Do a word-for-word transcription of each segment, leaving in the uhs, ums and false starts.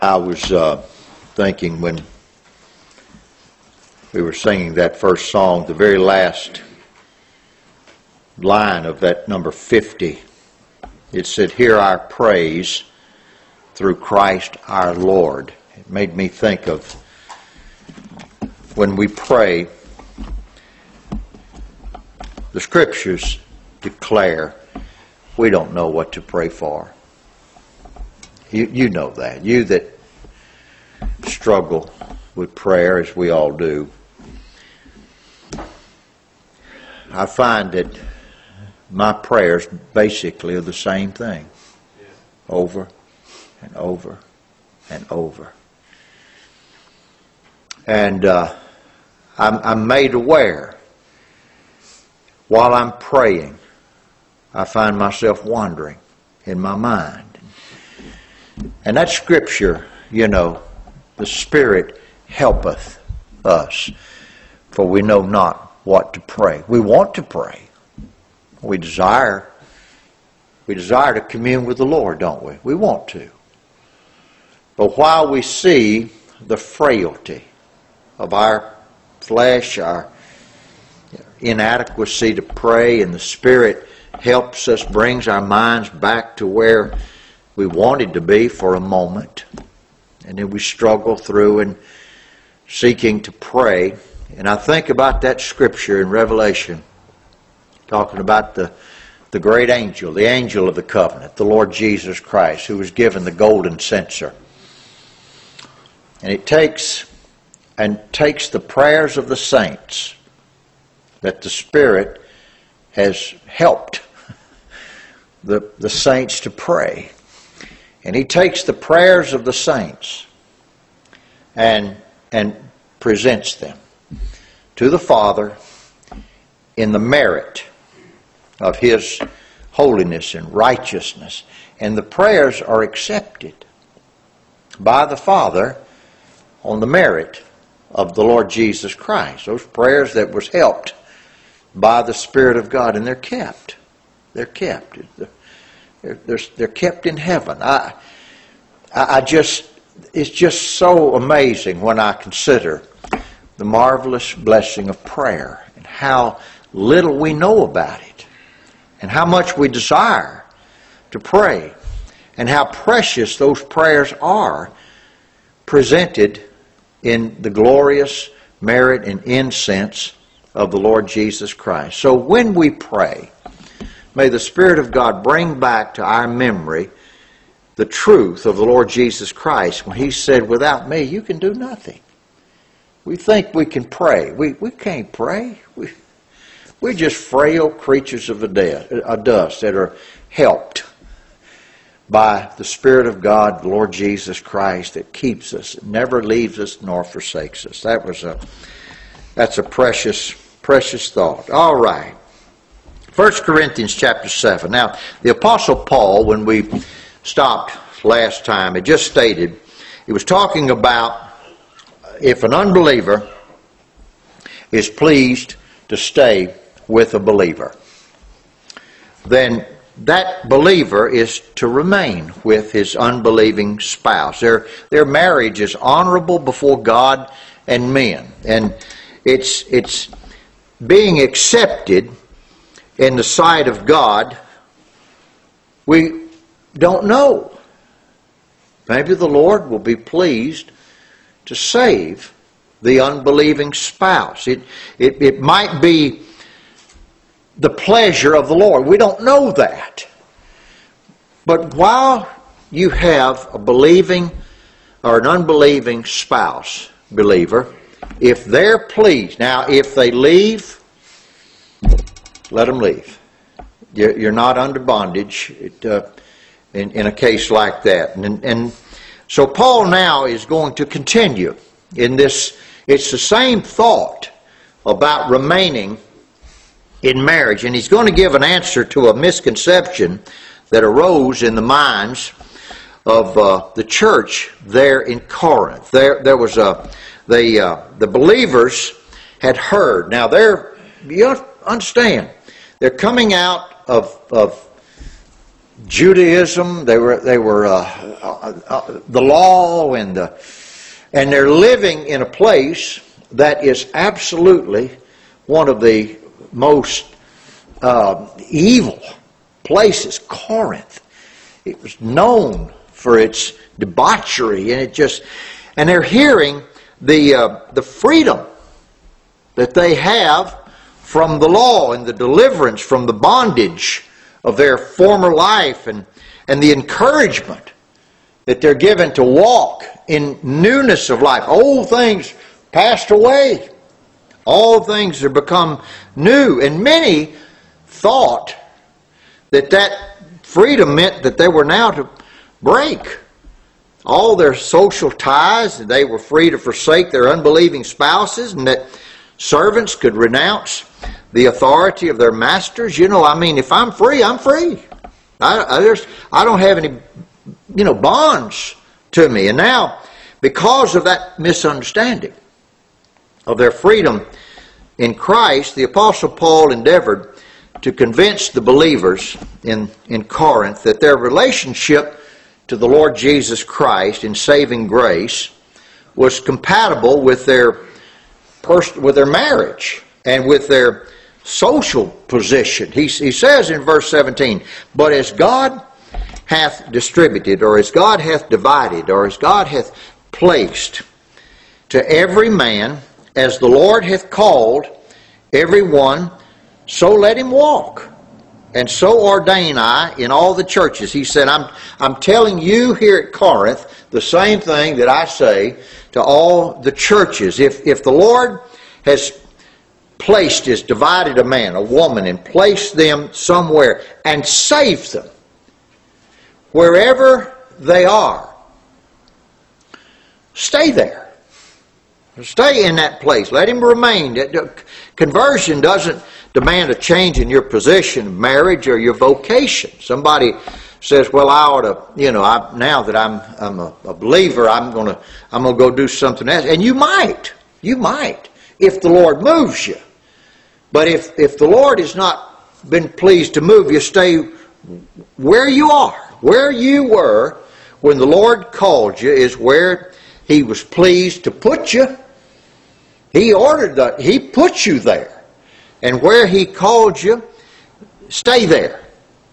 I was uh, thinking when we were singing that first song, the very last line of that number fifty, it said, "Hear our praise through Christ our Lord." It made me think of when we pray, the Scriptures declare we don't know what to pray for. You, you know that. You that struggle with prayer, as we all do. I find that my prayers basically are the same thing. Over and over and over. And uh, I'm, I'm made aware while I'm praying, I find myself wandering in my mind. And that scripture, you know, the Spirit helpeth us, for we know not what to pray. We want to pray. We desire, we desire to commune with the Lord, don't we? We want to. But while we see the frailty of our flesh, our inadequacy to pray, and the Spirit helps us, brings our minds back to where we wanted to be for a moment, and then we struggle through and seeking to pray. And I think about that scripture in Revelation, talking about the, the great angel, the angel of the covenant, the Lord Jesus Christ, who was given the golden censer. And it takes and takes the prayers of the saints that the Spirit has helped the, the saints to pray. And he takes the prayers of the saints and, and presents them to the Father in the merit of His holiness and righteousness. And the prayers are accepted by the Father on the merit of the Lord Jesus Christ. Those prayers that was helped by the Spirit of God, and they're kept. They're kept. They're, they're, they're kept in heaven. I, I just, it's just so amazing when I consider the marvelous blessing of prayer and how little we know about it and how much we desire to pray and how precious those prayers are presented in the glorious merit and incense of the Lord Jesus Christ. So when we pray, may the Spirit of God bring back to our memory the truth of the Lord Jesus Christ when He said, "Without me, you can do nothing." We think we can pray. We we can't pray. We, we're just frail creatures of the death, uh, dust that are helped by the Spirit of God, the Lord Jesus Christ, that keeps us, never leaves us nor forsakes us. That was a that's a precious, precious thought. All right. First Corinthians chapter seven. Now, the Apostle Paul, when we stopped last time, it just stated, he was talking about if an unbeliever is pleased to stay with a believer, then that believer is to remain with his unbelieving spouse. Their, their marriage is honorable before God and men. And it's, it's being accepted in the sight of God. We don't know. Maybe the Lord will be pleased to save the unbelieving spouse. It, it, it might be the pleasure of the Lord. We don't know that. But while you have a believing or an unbelieving spouse, believer, if they're pleased, now if they leave, let them leave. You're, you're not under bondage it, uh, in, in a case like that. And, and so Paul now is going to continue in this. It's the same thought about remaining in marriage. And he's going to give an answer to a misconception that arose in the minds of uh, the church there in Corinth. There, there was a the uh, the believers had heard. Now they're, you understand, they're coming out of of Judaism. They were they were uh, uh, uh, the law, and the, and they're living in a place that is absolutely one of the most uh, evil places. Corinth. It was known for its debauchery, and it just and they're hearing the uh, the freedom that they have from the law and the deliverance from the bondage of their former life, and, and the encouragement that they're given to walk in newness of life. Old things passed away. All things have become new. And many thought that that freedom meant that they were now to break all their social ties, and they were free to forsake their unbelieving spouses, and that servants could renounce the authority of their masters. You know, I mean, if I'm free, I'm free. I, I, there's, I don't have any, you know, bonds to me. And now, because of that misunderstanding of their freedom in Christ, the Apostle Paul endeavored to convince the believers in, in Corinth that their relationship to the Lord Jesus Christ in saving grace was compatible with their pers- with their marriage and with their social position. He, he says in verse seventeen, "But as God hath distributed, or as God hath divided, or as God hath placed to every man, as the Lord hath called every one, so let him walk. And so ordain I in all the churches." He said, I'm, I'm telling you here at Corinth the same thing that I say to all the churches. If, if the Lord has placed, has divided a man, a woman, and placed them somewhere and saved them, wherever they are, stay there. Stay in that place. Let him remain. Conversion doesn't demand a change in your position of marriage or your vocation. Somebody says, "Well, I ought to, you know, I, now that I'm I'm a, a believer, I'm gonna I'm gonna go do something else." And you might, you might, if the Lord moves you. But if if the Lord has not been pleased to move you, stay where you are, where you were when the Lord called you is where He was pleased to put you. He ordered that. He put you there. And where He called you, stay there.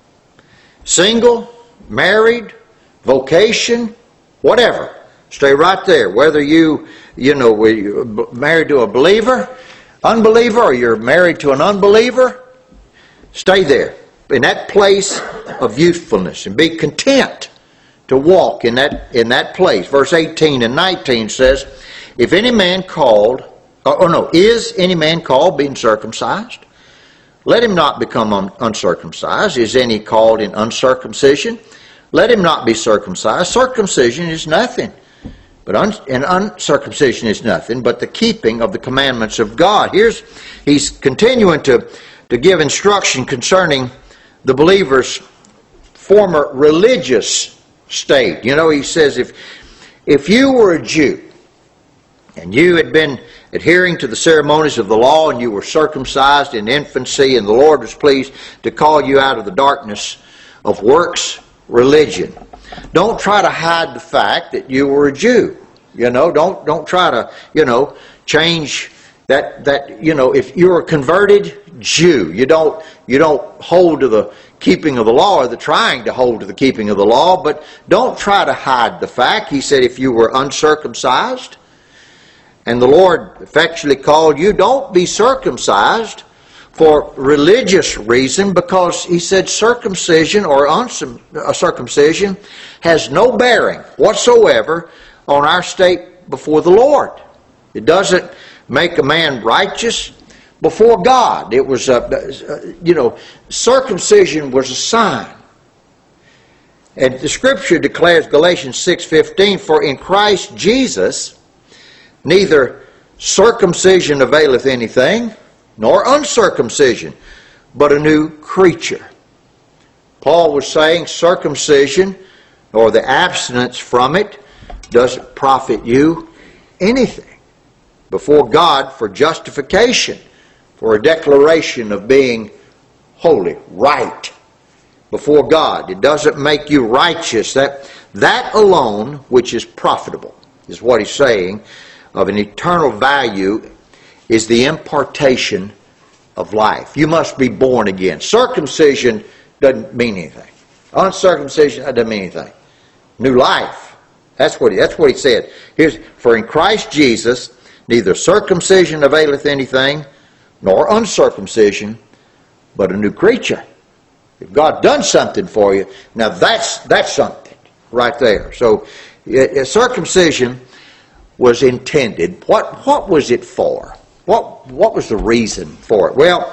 Single, married, vocation, whatever. Stay right there. Whether you, you know, you're married to a believer, unbeliever, or you're married to an unbeliever, stay there. In that place of youthfulness, and be content to walk in that in that place. Verse eighteen and nineteen says, "If any man called, or, or no, is any man called being circumcised? Let him not become un- uncircumcised. Is any called in uncircumcision? Let him not be circumcised. Circumcision is nothing, but un- and uncircumcision is nothing, but the keeping of the commandments of God." Here's he's continuing to to give instruction concerning the believer's former religious state. You know, he says, if if you were a Jew and you had been adhering to the ceremonies of the law and you were circumcised in infancy, and the Lord was pleased to call you out of the darkness of works religion, don't try to hide the fact that you were a Jew. You know, don't don't try to, you know, change that that you know, if you're a converted Jew, you don't you don't hold to the keeping of the law, or the trying to hold to the keeping of the law, but don't try to hide the fact. He said, if you were uncircumcised and the Lord effectually called you, don't be circumcised for religious reason, because he said circumcision or uncircumcision has no bearing whatsoever on our state before the Lord. It doesn't make a man righteous before God. It was a, you know, circumcision was a sign. And the Scripture declares, Galatians six fifteen, "For in Christ Jesus neither circumcision availeth anything, nor uncircumcision, but a new creature." Paul was saying circumcision, or the abstinence from it, doesn't profit you anything before God for justification, for a declaration of being holy, right, before God. It doesn't make you righteous. That, that alone, which is profitable, is what he's saying, of an eternal value, is the impartation of life. You must be born again. Circumcision doesn't mean anything. Uncircumcision, that doesn't mean anything. New life. That's what he, that's what he said. Here's, for in Christ Jesus, neither circumcision availeth anything, nor uncircumcision, but a new creature. If God done something for you, now that's that's something right there. So uh, circumcision was intended. What what was it for? What what was the reason for it? Well,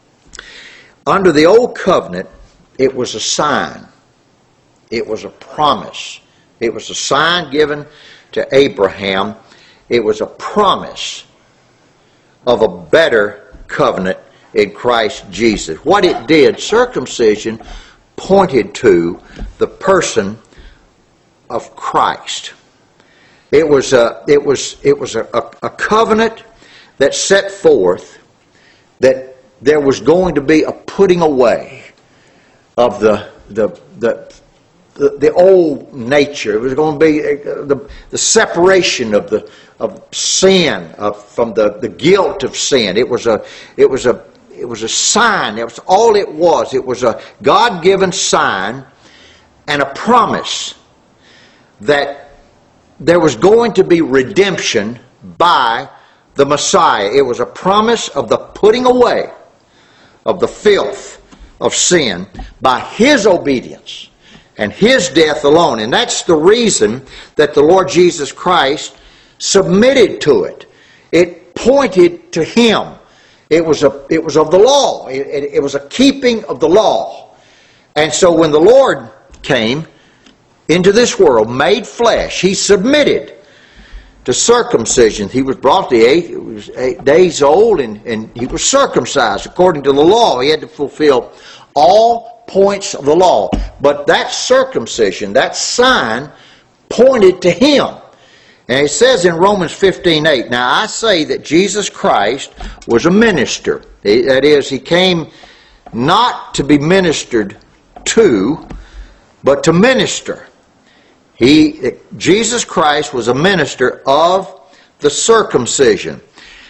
under the old covenant, it was a sign. It was a promise. It was a sign given to Abraham. It was a promise of a better covenant in Christ Jesus. What it did, circumcision pointed to the person of Christ. It was a, it was, it was a, a, a covenant that set forth that there was going to be a putting away of the the the the, the old nature. It was going to be the, the separation of the of sin, of, from the, the guilt of sin. It was a it was a it was a sign. It was all it was. It was a God-given sign and a promise that there was going to be redemption by the Messiah. It was a promise of the putting away of the filth of sin by His obedience and His death alone. And that's the reason that the Lord Jesus Christ submitted to it. It pointed to Him. It was a, it was of the law. It, it, it was a keeping of the law. And so when the Lord came into this world, made flesh, He submitted to circumcision. He was brought to eight, he was eight days old, and, and He was circumcised according to the law. He had to fulfill all points of the law. But that circumcision, that sign, pointed to Him. And it says in Romans fifteen eight, now I say that Jesus Christ was a minister. That is, He came not to be ministered to, but to minister. He, Jesus Christ was a minister of the circumcision.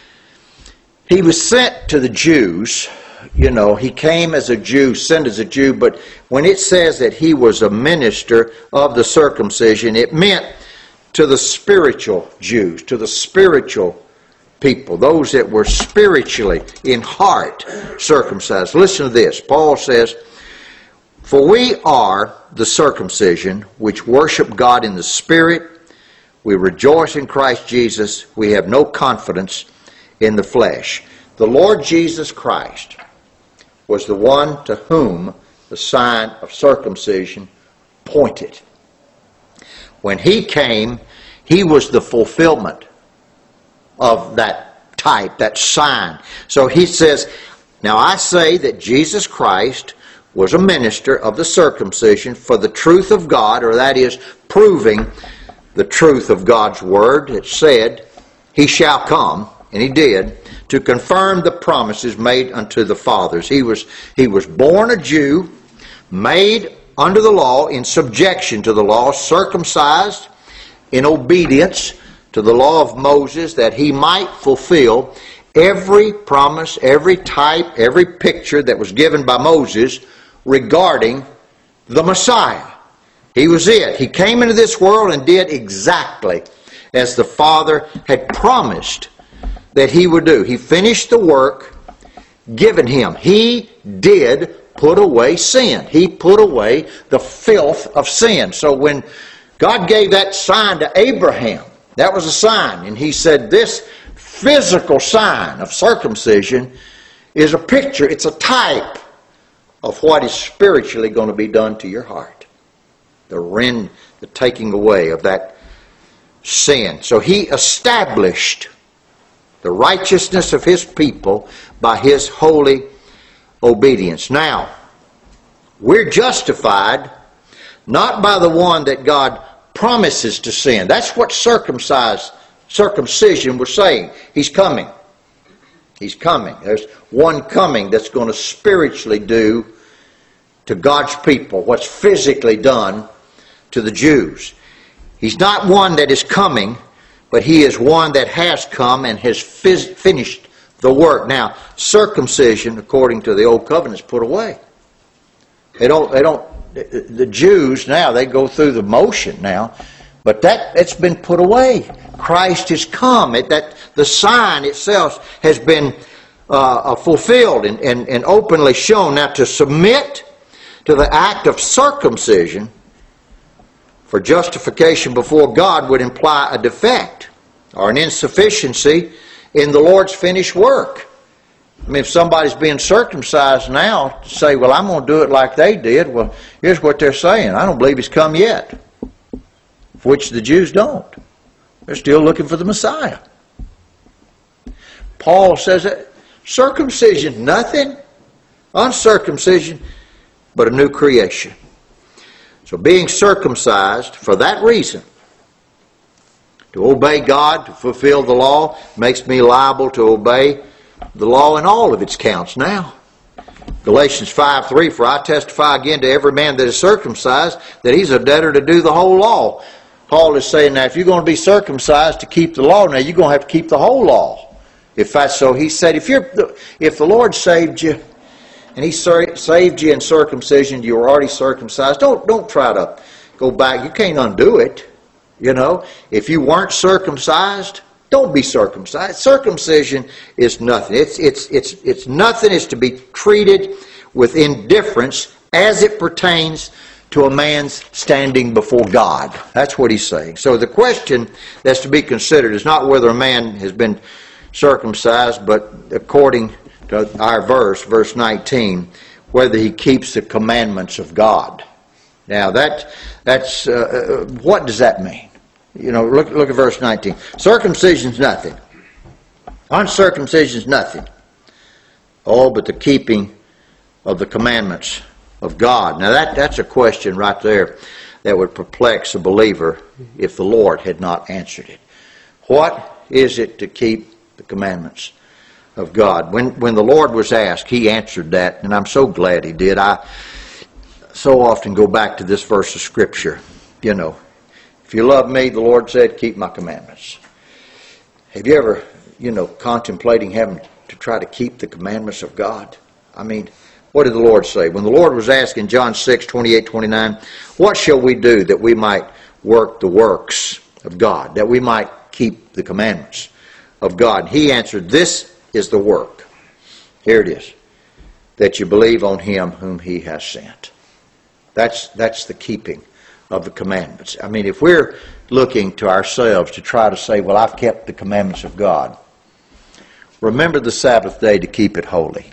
He was sent to the Jews. You know, He came as a Jew, sent as a Jew, but when it says that He was a minister of the circumcision, it meant to the spiritual Jews, to the spiritual people, those that were spiritually in heart circumcised. Listen to this. Paul says, for we are the circumcision which worship God in the Spirit. We rejoice in Christ Jesus. We have no confidence in the flesh. The Lord Jesus Christ was the one to whom the sign of circumcision pointed. When He came, He was the fulfillment of that type, that sign. So He says, now I say that Jesus Christ was a minister of the circumcision for the truth of God, or that is, proving the truth of God's Word. It said, He shall come, and He did, to confirm the promises made unto the fathers. He was, he was born a Jew, made under the law, in subjection to the law, circumcised in obedience to the law of Moses, that He might fulfill every promise, every type, every picture that was given by Moses regarding the Messiah. He was it. He came into this world and did exactly as the Father had promised that He would do. He finished the work given Him. He did put away sin. He put away the filth of sin. So when God gave that sign to Abraham, that was a sign. And He said this physical sign of circumcision is a picture, it's a type of what is spiritually going to be done to your heart. The rend, the taking away of that sin. So He established the righteousness of His people by His holy obedience. Now, we're justified not by the one that God promises to send. That's what circumcised, circumcision was saying. He's coming. He's coming. There's one coming that's going to spiritually do to God's people, what's physically done to the Jews. He's not one that is coming, but he is one that has come and has phys- finished the work. Now, circumcision, according to the Old Covenant, is put away. They don't, they don't, the Jews now, they go through the motion now, but that, it's been put away. Christ has come. It, that, the sign itself has been uh, fulfilled and, and, and openly shown. Now, to submit to the act of circumcision for justification before God would imply a defect or an insufficiency in the Lord's finished work. I mean, if somebody's being circumcised now, to say, well, I'm going to do it like they did, well, here's what they're saying. I don't believe he's come yet. Which the Jews don't. They're still looking for the Messiah. Paul says that circumcision, nothing. Uncircumcision, but a new creation. So being circumcised for that reason, to obey God, to fulfill the law, makes me liable to obey the law in all of its counts now. Galatians five three, for I testify again to every man that is circumcised that he's a debtor to do the whole law. Paul is saying now if you're going to be circumcised to keep the law, now you're going to have to keep the whole law. If that's so, he said, if you're if the Lord saved you and he saved you in circumcision, you were already circumcised, don't don't try to go back. You can't undo it. You know, if you weren't circumcised, don't be circumcised. Circumcision is nothing. It's it's it's it's nothing. It's to be treated with indifference as it pertains to a man's standing before God. That's what he's saying. So the question that's to be considered is not whether a man has been circumcised, but according to our verse, verse nineteen, whether he keeps the commandments of God. Now that that's uh, what does that mean? You know, look look at verse nineteen. Circumcision's nothing. Uncircumcision's nothing. Oh, but the keeping of the commandments of God. Now that, that's a question right there that would perplex a believer if the Lord had not answered it. What is it to keep the commandments of God? When when the Lord was asked, he answered that, and I'm so glad he did. I so often go back to this verse of Scripture. You know, if you love me, the Lord said, keep my commandments. Have you ever, you know, contemplating having to try to keep the commandments of God? I mean, what did the Lord say? When the Lord was asked in John six, twenty-eight, twenty-nine, what shall we do that we might work the works of God, that we might keep the commandments of God? He answered, this is the work. Here it is. That you believe on him whom he has sent. That's, that's the keeping of the commandments. I mean, if we're looking to ourselves to try to say, well, I've kept the commandments of God, remember the Sabbath day to keep it holy.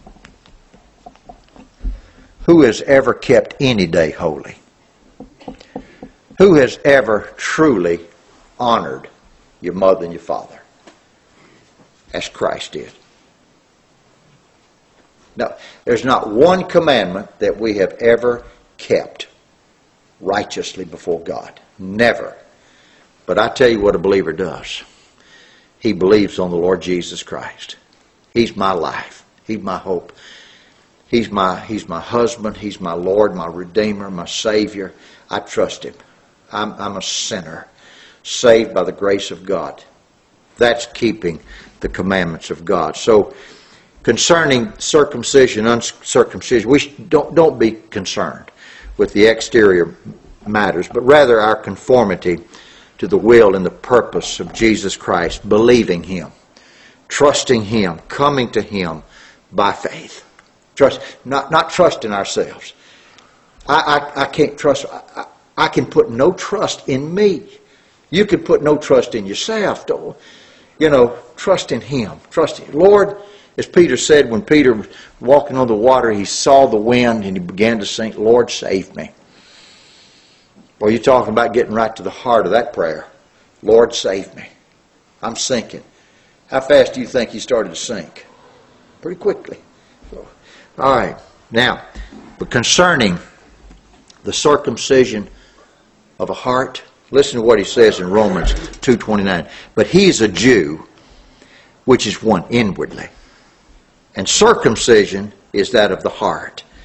Who has ever kept any day holy? Who has ever truly honored your mother and your father as Christ did? No, there's not one commandment that we have ever kept righteously before God. Never. But I tell you what a believer does. He believes on the Lord Jesus Christ. He's my life. He's my hope. He's my, he's my husband. He's my Lord, my Redeemer, my Savior. I trust him. I'm, I'm a sinner, saved by the grace of God. That's keeping the commandments of God. So, concerning circumcision, uncircumcision, we don't, don't be concerned with the exterior matters, but rather our conformity to the will and the purpose of Jesus Christ, believing him, trusting him, coming to him by faith. Trust, not, not trusting ourselves. I, I, I can't trust, I, I can put no trust in me. You can put no trust in yourself. Don't, you know, trust in him. Trust him. Lord, as Peter said, when Peter was walking on the water, he saw the wind and he began to sink, Lord, save me. Well, you're talking about getting right to the heart of that prayer. Lord, save me. I'm sinking. How fast do you think he started to sink? Pretty quickly. So, all right. Now, but concerning the circumcision of a heart, listen to what he says in Romans two twenty-nine. But he is a Jew, which is one inwardly. And circumcision is that of the heart,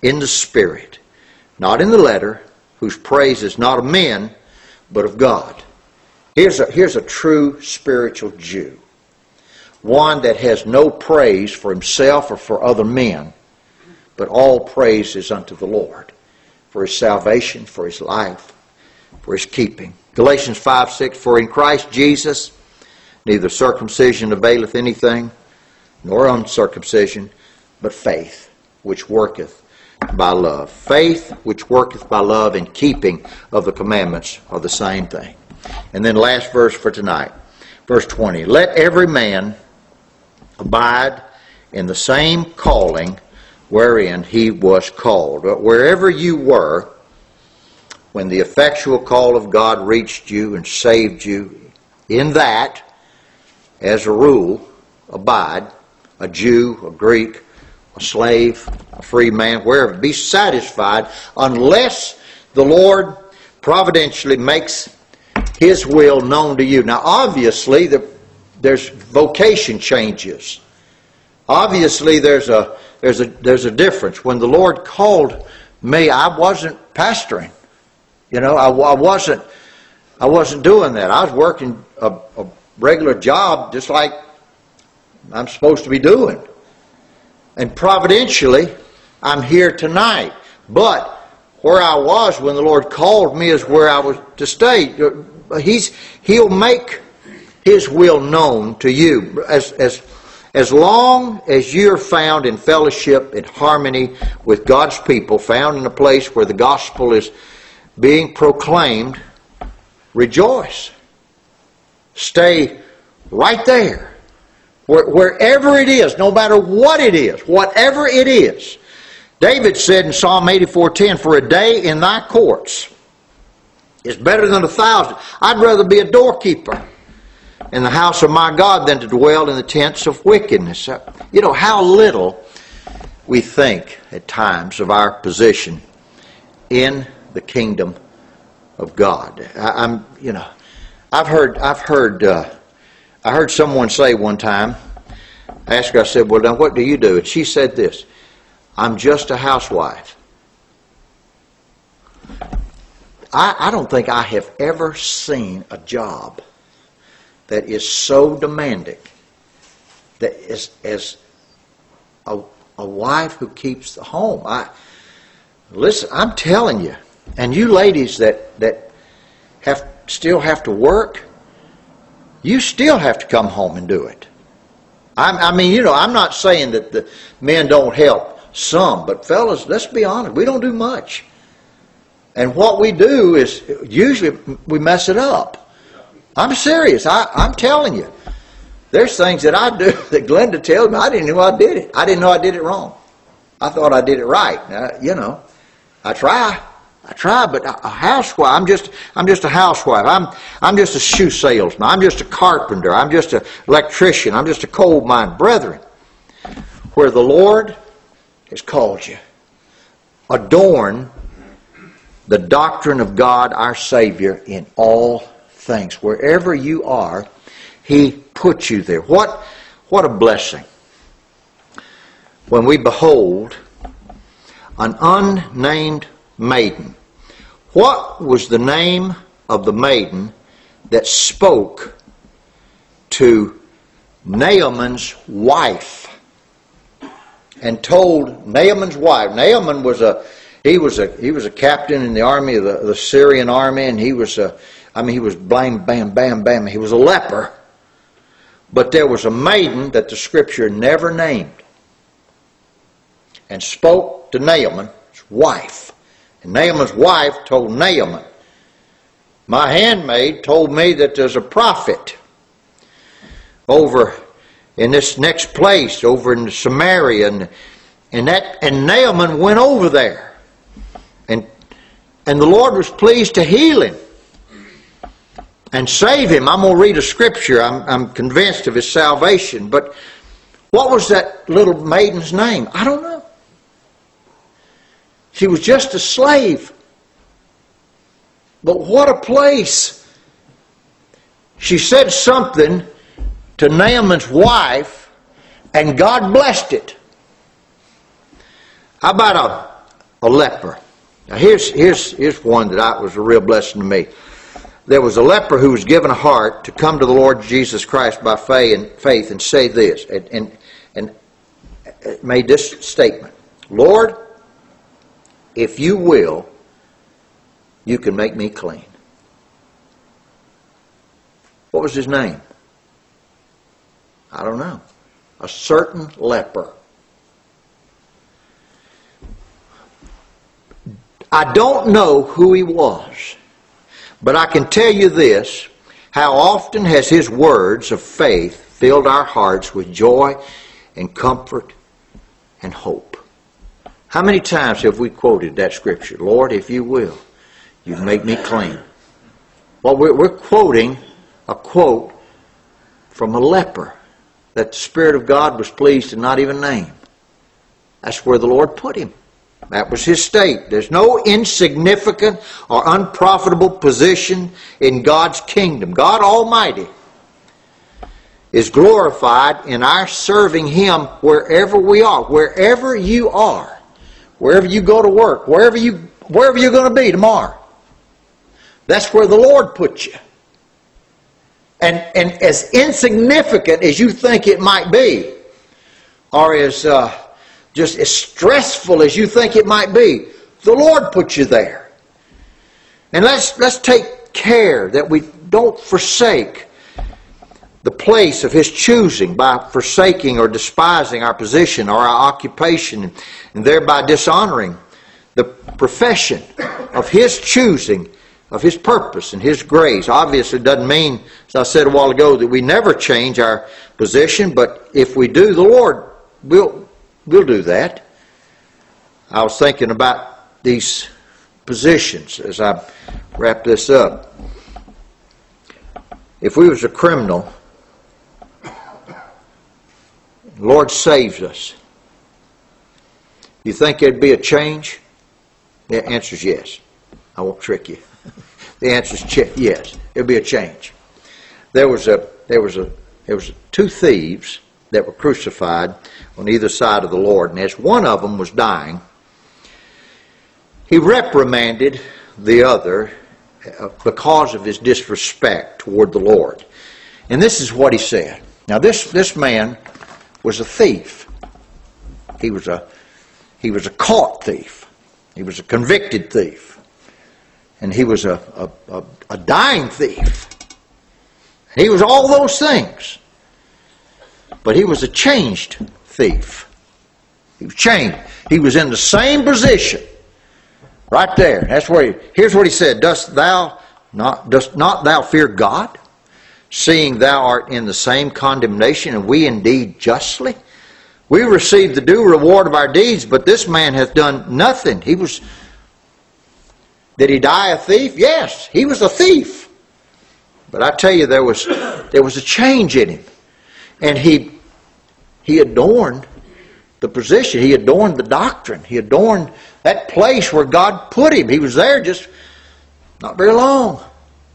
in the Spirit, not in the letter, whose praise is not of men, but of God. Here's a, here's a true spiritual Jew. One that has no praise for himself or for other men, but all praise is unto the Lord for his salvation, for his life, for his keeping. Galatians five six, for in Christ Jesus neither circumcision availeth anything, nor uncircumcision, but faith, which worketh by love. Faith, which worketh by love, and keeping of the commandments are the same thing. And then last verse for tonight, verse twenty. Let every man abide in the same calling wherein he was called. But wherever you were, when the effectual call of God reached you and saved you, in that, as a rule, abide, a Jew, a Greek, a slave, a free man, wherever. Be satisfied unless the Lord providentially makes his will known to you. Now, obviously, the, there's vocation changes. Obviously, there's a there's a there's a difference. When the Lord called me, I wasn't pastoring. You know, I, I wasn't I wasn't doing that. I was working a, a regular job, just like I'm supposed to be doing. And providentially, I'm here tonight. But where I was when the Lord called me is where I was to stay. He's He'll make His will known to you. As as as long as you're found in fellowship, in harmony with God's people, found in a place where the gospel is being proclaimed, rejoice. Stay right there. Wherever it is, no matter what it is, whatever it is. David said in Psalm eighty-four ten, for a day in thy courts is better than a thousand. I'd rather be a doorkeeper in the house of my God than to dwell in the tents of wickedness. You know, how little we think at times of our position in the kingdom of God. I, I'm, you know, I've heard, I've heard, uh, I heard someone say one time, I asked her, I said, well, now what do you do? And she said this, I'm just a housewife. I, I don't think I have ever seen a job that is so demanding that is as a, a wife who keeps the home. I listen, I'm telling you, and you ladies that, that have still have to work, you still have to come home and do it. I, I mean, you know, I'm not saying that the men don't help some, but fellas, let's be honest, we don't do much. And what we do is, usually we mess it up. I'm serious. I, I'm telling you. There's things that I do that Glenda tells me, I didn't know I did it. I didn't know I did it wrong. I thought I did it right. Now, you know, I try. I try, but a housewife, I'm just, I'm just a housewife. I'm, I'm just a shoe salesman. I'm just a carpenter. I'm just an electrician. I'm just a coal mine. Brethren, where the Lord has called you, adorn the doctrine of God, our Savior, in all things. Wherever you are, He puts you there. What, what a blessing. When we behold an unnamed maiden. What was the name of the maiden that spoke to Naaman's wife and told Naaman's wife? Naaman was a he was a he was a captain in the army of the, the Syrian army, and he was a I mean he was blam bam bam bam. He was a leper. But there was a maiden that the Scripture never named, and spoke to Naaman's wife. And Naaman's wife told Naaman, my handmaid told me that there's a prophet over in this next place, over in Samaria, and and that and Naaman went over there. And and the Lord was pleased to heal him and save him. I'm going to read a scripture. I'm, I'm convinced of his salvation. But what was that little maiden's name? I don't know. She was just a slave. But what a place. She said something to Naaman's wife, and God blessed it. How about a leper. Now here's, here's, here's one that I, was a real blessing to me. There was a leper who was given a heart to come to the Lord Jesus Christ by faith and, faith and say this, and, and, and made this statement: Lord, if you will, you can make me clean. What was his name? I don't know. A certain leper. I don't know who he was, but I can tell you this: how often has his words of faith filled our hearts with joy and comfort and hope? How many times have we quoted that scripture? Lord, if you will, you make me clean. Well, we're, we're quoting a quote from a leper that the Spirit of God was pleased to not even name. That's where the Lord put him. That was his state. There's no insignificant or unprofitable position in God's kingdom. God Almighty is glorified in our serving Him wherever we are. Wherever you are. Wherever you go to work. Wherever, you, wherever you're going to be tomorrow. That's where the Lord puts you. And, and as insignificant as you think it might be, or as uh, just as stressful as you think it might be, the Lord puts you there. And let's, let's take care that we don't forsake the place of His choosing by forsaking or despising our position or our occupation, and thereby dishonoring the profession of His choosing, of His purpose and His grace. Obviously it doesn't mean, as I said a while ago, that we never change our position, but if we do, the Lord will, will do that. I was thinking about these positions as I wrap this up. If we was a criminal, the Lord saves us, you think there'd be a change? The answer is yes. I won't trick you. The answer is ch- yes. There'll be a change. There was a there was a there was two thieves that were crucified on either side of the Lord, and as one of them was dying, he reprimanded the other because of his disrespect toward the Lord. And this is what he said. Now this this man was a thief. He was a he was a caught thief. He was a convicted thief. And he was a, a, a, a dying thief. He was all those things. But he was a changed thief. He was changed. He was in the same position. Right there. That's where he, here's what he said. Dost thou not dost not thou fear God, seeing thou art in the same condemnation, and we indeed justly? We receive the due reward of our deeds, but this man hath done nothing. He was Did he die a thief? Yes, he was a thief. But I tell you, there was there was a change in him. And he he adorned the position. He adorned the doctrine. He adorned that place where God put him. He was there just not very long.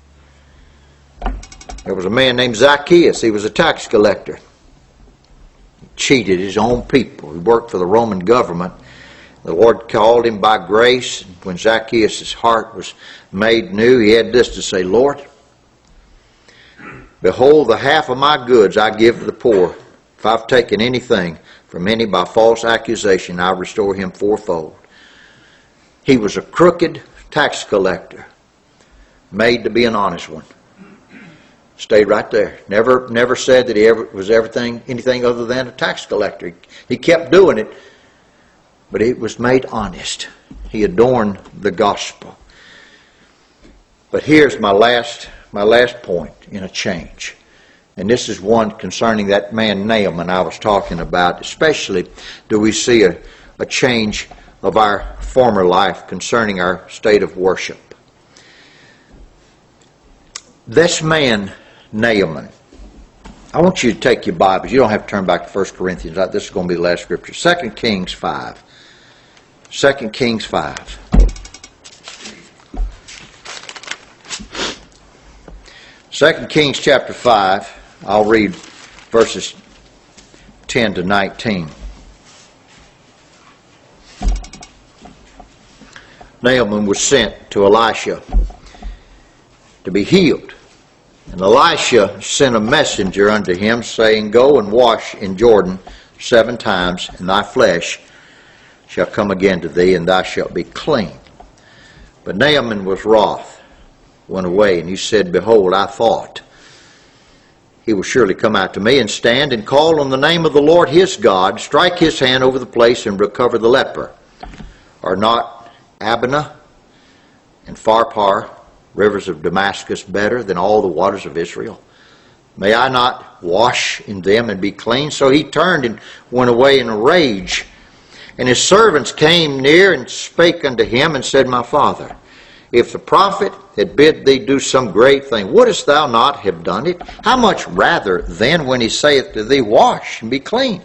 There was a man named Zacchaeus. He was a tax collector. He cheated his own people. He worked for the Roman government. The Lord called him by grace. When Zacchaeus' heart was made new, he had this to say: Lord, behold, the half of my goods I give to the poor. If I've taken anything from any by false accusation, I restore him fourfold. He was a crooked tax collector, made to be an honest one. Stayed right there. Never, never said that he ever was everything, anything other than a tax collector. He kept doing it. But he was made honest. He adorned the gospel. But here's my last my last point in a change. And this is one concerning that man Naaman I was talking about. Especially do we see a, a change of our former life concerning our state of worship. This man Naaman. I want you to take your Bibles. You don't have to turn back to First Corinthians. This is going to be the last scripture. Second Kings five. Second Kings five. Second Kings chapter five. I'll read verses ten to nineteen. Naaman was sent to Elisha to be healed. And Elisha sent a messenger unto him, saying, Go and wash in Jordan seven times, and thy flesh shall come again to thee, and thou shalt be clean. But Naaman was wroth, went away, and he said, Behold, I thought he will surely come out to me, and stand and call on the name of the Lord his God, strike his hand over the place, and recover the leper. Are not Abana and Pharpar, rivers of Damascus, better than all the waters of Israel? May I not wash in them and be clean? So he turned and went away in a rage. And his servants came near and spake unto him, and said, My father, if the prophet had bid thee do some great thing, wouldest thou not have done it? How much rather then when he saith to thee, Wash and be clean?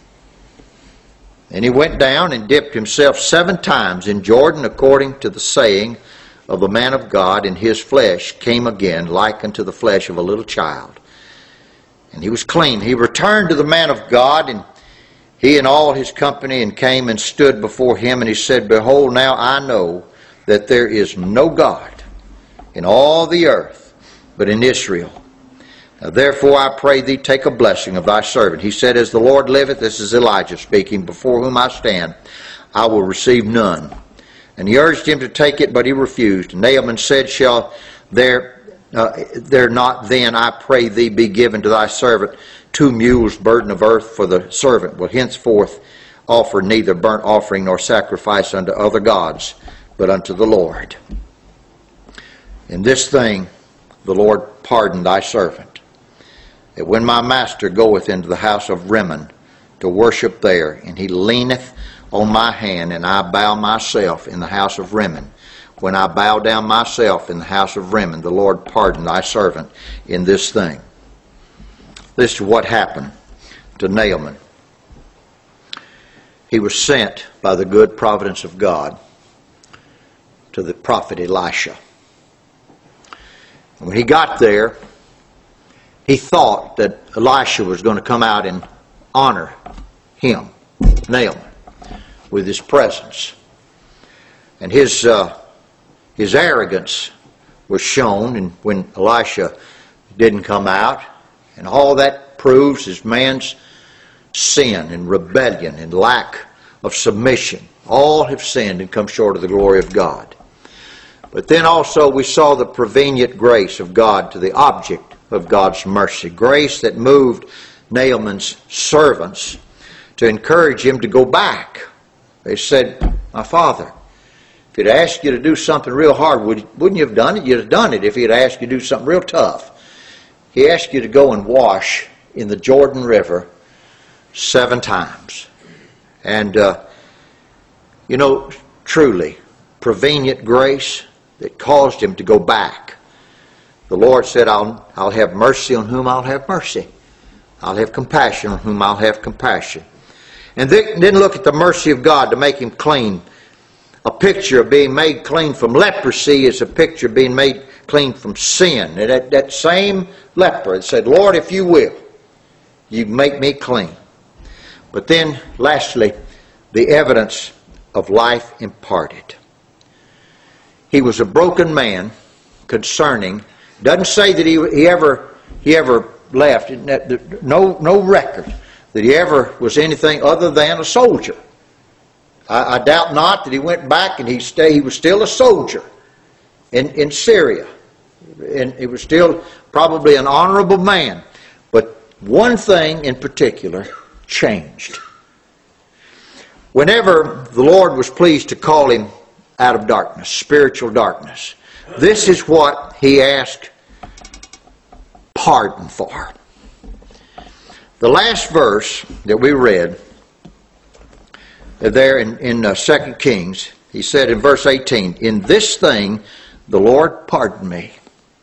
And he went down and dipped himself seven times in Jordan, according to the saying of the man of God, and his flesh came again like unto the flesh of a little child. And he was clean. He returned to the man of God, and he and all his company, and came and stood before him, and he said, Behold, now I know that there is no God in all the earth but in Israel. Now therefore I pray thee, take a blessing of thy servant. He said, As the Lord liveth, this is Elijah speaking, before whom I stand, I will receive none. And he urged him to take it, but he refused. And Naaman said, Shall there, uh, there not then, I pray thee, be given to thy servant two mules burden of earth? For the servant will henceforth offer neither burnt offering nor sacrifice unto other gods, but unto the Lord. In this thing the Lord pardon thy servant, that when my master goeth into the house of Rimmon to worship there, and he leaneth on my hand, and I bow myself in the house of Rimmon, when I bow down myself in the house of Rimmon, the Lord pardon thy servant in this thing. This is what happened to Naaman. He was sent by the good providence of God to the prophet Elisha. When he got there, he thought that Elisha was going to come out and honor him, Naaman, with his presence. And his uh, his arrogance was shown, and when Elisha didn't come out, and all that proves is man's sin and rebellion and lack of submission. All have sinned and come short of the glory of God. But then also we saw the prevenient grace of God to the object of God's mercy. Grace that moved Naaman's servants to encourage him to go back. They said, My father, if he'd asked you to do something real hard, wouldn't you have done it? You'd have done it if he'd asked you to do something real tough. He asked you to go and wash in the Jordan River seven times. And, uh, you know, truly, prevenient grace that caused him to go back. The Lord said, I'll, I'll have mercy on whom I'll have mercy. I'll have compassion on whom I'll have compassion. And then, then look at the mercy of God to make him clean. A picture of being made clean from leprosy is a picture of being made clean from sin. And that, that same leper said, Lord, if you will, you make me clean. But then, lastly, the evidence of life imparted. He was a broken man concerning, doesn't say that he, he ever he ever left, no, no record that he ever was anything other than a soldier. I, I doubt not that he went back and he stayed, he was still a soldier in, in Syria. And he was still probably an honorable man. But one thing in particular changed. Whenever the Lord was pleased to call him out of darkness, spiritual darkness, this is what he asked pardon for. The last verse that we read there in, in uh, Second Kings, he said in verse eighteen, In this thing the Lord pardoned me.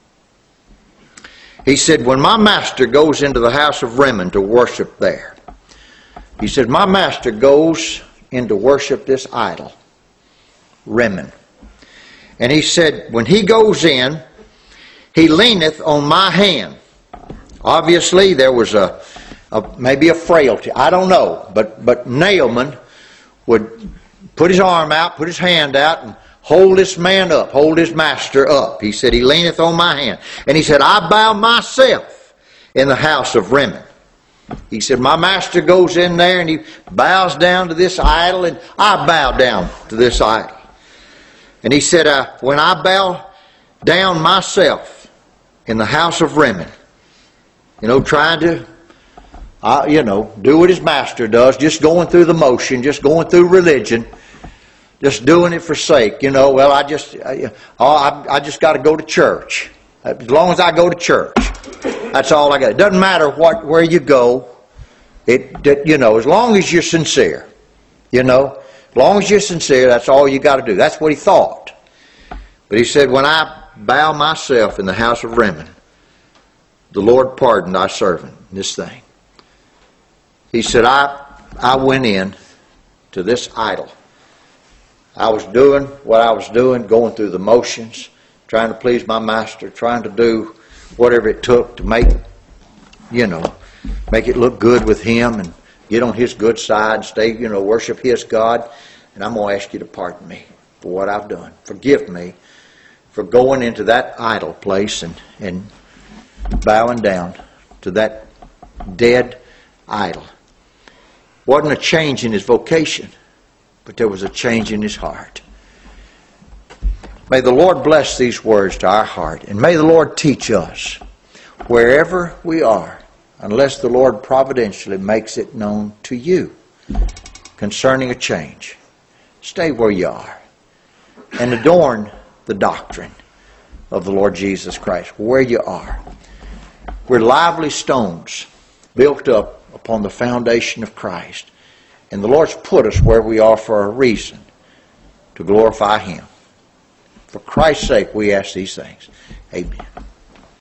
He said, when my master goes into the house of Rimmon to worship there, he said, my master goes in to worship this idol, Rimmon. And he said, when he goes in, he leaneth on my hand. Obviously, there was a, a maybe a frailty. I don't know. But, but Naaman would put his arm out, put his hand out, and hold this man up, hold his master up. He said, he leaneth on my hand. And he said, I bow myself in the house of Rimmon. He said, my master goes in there and he bows down to this idol, and I bow down to this idol. And he said, uh, when I bow down myself in the house of Rimmon, you know, trying to, uh, you know, do what his master does, just going through the motion, just going through religion, just doing it for sake, you know, well, I just, I, I, I just got to go to church. As long as I go to church, that's all I got. It doesn't matter what where you go. It, it you know, as long as you're sincere, you know, as long as you're sincere, that's all you got to do. That's what he thought. But he said, when I bow myself in the house of Rimmon, the Lord pardon thy servant this thing. He said, I I went in to this idol. I was doing what I was doing, going through the motions, trying to please my master, trying to do whatever it took to make, you know, make it look good with him and get on his good side and stay, you know, worship his God. And I'm going to ask you to pardon me for what I've done. Forgive me for going into that idol place and, and bowing down to that dead idol. Wasn't a change in his vocation, but there was a change in his heart. May the Lord bless these words to our heart, and may the Lord teach us wherever we are, unless the Lord providentially makes it known to you concerning a change. Stay where you are and adorn the doctrine of the Lord Jesus Christ where you are. We're lively stones built up upon the foundation of Christ, and the Lord's put us where we are for a reason, to glorify Him. For Christ's sake we ask these things. Amen.